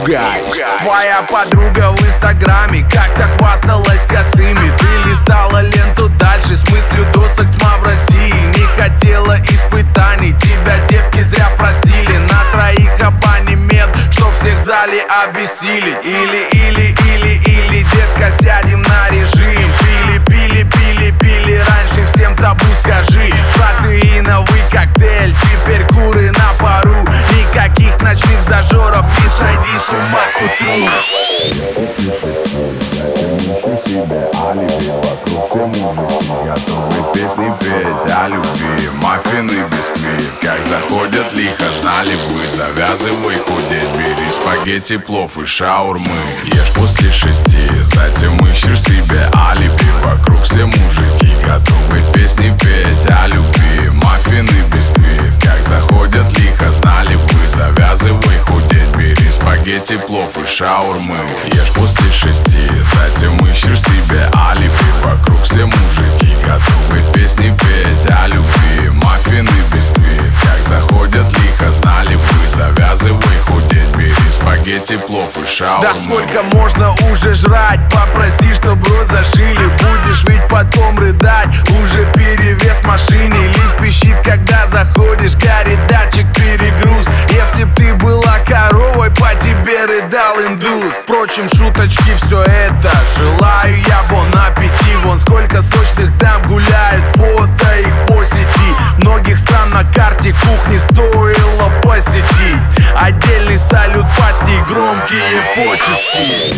пугай. Твоя подруга в инстаграме как-то хвасталась косыми. Ты листала ленту дальше с мыслью досок тьма в России. Не хотела испытаний, тебя девки зря просили. На троих абонемент, чтоб всех в зале обессилить. Или, детка, сядем на режим. Пили, раньше всем табу скажи. Протеиновый коктейль, теперь куры на пару. Никаких ночных зажоров, не сойди с ума к утру. Ищу себе алиби, вокруг все мужики готовы песни петь о любви. Маффины, бисквит, как заходят лихо, ждали бы. Завязывай худеть, бери спагетти, плов и шаурмы. Ешь после 6, затем ищешь себе алиби. Вокруг все мужики готовы песни петь о любви. Маффины, бисквит, как заходят лихо, знали бы. Завязывай худеть, бери спагетти, плов и шаурмы. Ешь после 6, затем ищешь себе алиби. Вокруг все мужики готовы песни петь о любви. Маффины, бисквит, как заходят лихо, знали бы. Завязывай худеть, бери спагетти, плов и шаурмы. Да сколько можно уже жрать? Попроси, чтоб рот зашили. Будешь ведь потом рыдать. Уже перевес в машине. Лифт пищит, когда заходишь. Горит датчик, перегруз. Если б ты была коровой, по тебе рыдал индус. Впрочем, шуточки, все это желаю я бон аппетит. Вон сколько сочных там гуляет, фото их по сети. Многих стран на карте кухни стоило посетить. Отдельный салют пасти и громкие почести.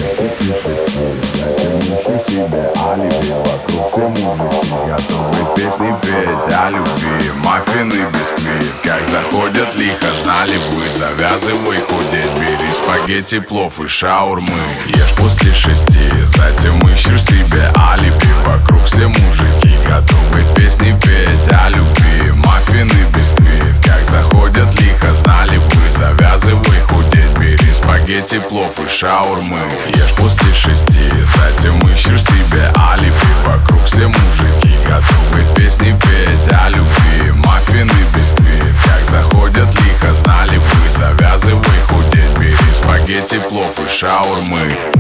Ищу себе алиби, вокруг все мужики готовы песни петь о любви. Маффины, бисквит, как заходят лихо, ждали бы. Завязывай худеть, бери спагетти, плов и шаурмы. Ешь после 6, затем ищешь себе алиби. Вокруг все мужики готовы песни петь о любви. Маффины, бисквит, как заходят лихо, знали бы. Завязывай худеть, бери спагетти, плов и шаурмы. Ешь после 6, затем ищешь себе алиби. Вокруг все мужики готовы песни петь о любви. Маффины, бисквит, как заходят лихо, знали бы. Завязывай худеть, бери спагетти, плов и шаурмы.